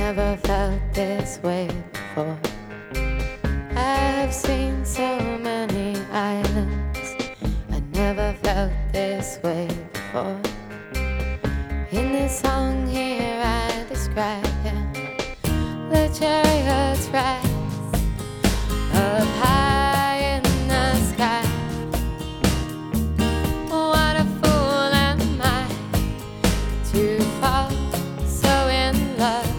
never felt this way before. I've seen so many islands. I never felt this way before. In this song here I describe him. The chariots rise up high in the sky. What a fool am I to fall so in love.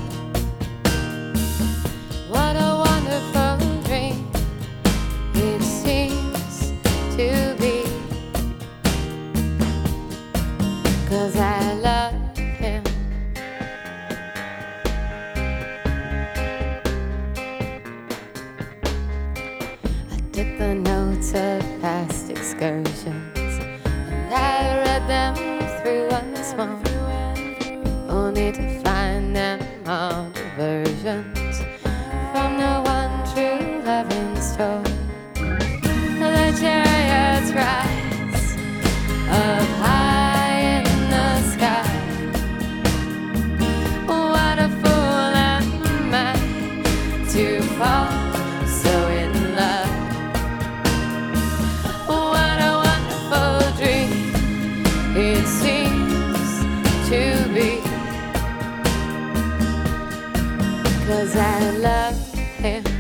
What a wonderful dream it seems to be, 'cause I love him. I took the notes of past excursions and I read them through once more, only to find them all diversions from the one true loving story. The chariots rise up high in the sky. What a fool am I to fall so in love. What a wonderful dream it seems to be, 'cause I love him.